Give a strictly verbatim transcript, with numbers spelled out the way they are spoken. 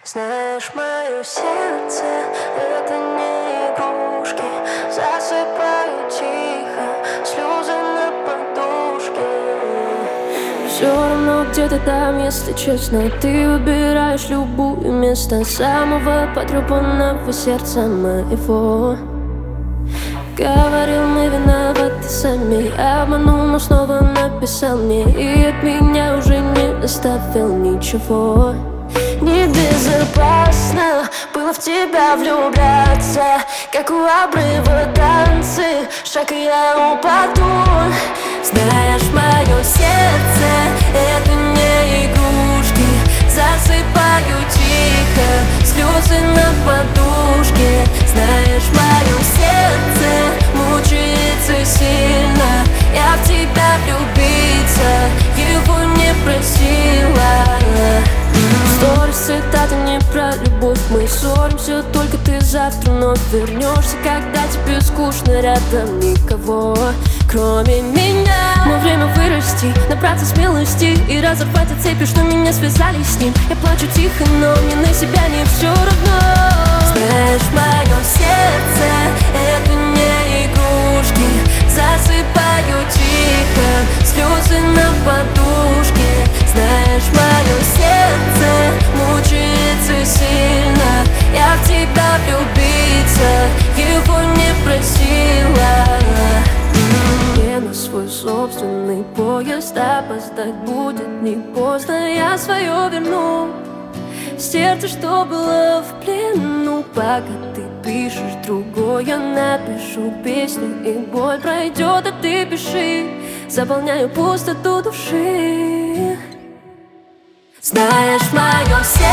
Знаешь, мое сердце — это не игрушки. Засыпаю тихо, слезы на подушке. Все равно где-то там, если честно, ты выбираешь любую место самого потрепанного сердца моего. Говорил, мы виноваты сами, обманул, но снова написал мне, и от меня уже не оставил ничего. Небезопасно было в тебя влюбляться, как у обрыва танцы, шаг и я упаду. Знаешь, мое сердце — это не игрушки. Засыпаю тихо, слезы на подушке. Знаешь, мое сердце мучается сильно. Я в тебя влюбиться его не просила. Сторис, цитаты не про любовь. Мы ссоримся, только ты завтра вновь вернешься, когда тебе скучно, рядом никого, кроме меня. Но время вырасти, набраться смелости и разорвать от цепи, что меня связали с ним. Я плачу тихо, но мне на себя не все равно. Знаешь, мое сердце — это не игрушки. Засыпаю тихо, слезы на подушке. Знаешь, мое сердце мучается сильно. Я в тебя влюбиться его не просила. Мне на свой собственный поезд опоздать будет не поздно. Я свое верну, сердце, что было в плену. Пока ты пишешь другое, я напишу песню, и боль пройдет, а ты пиши. Заполняю пустоту души. Знаешь, мое сердце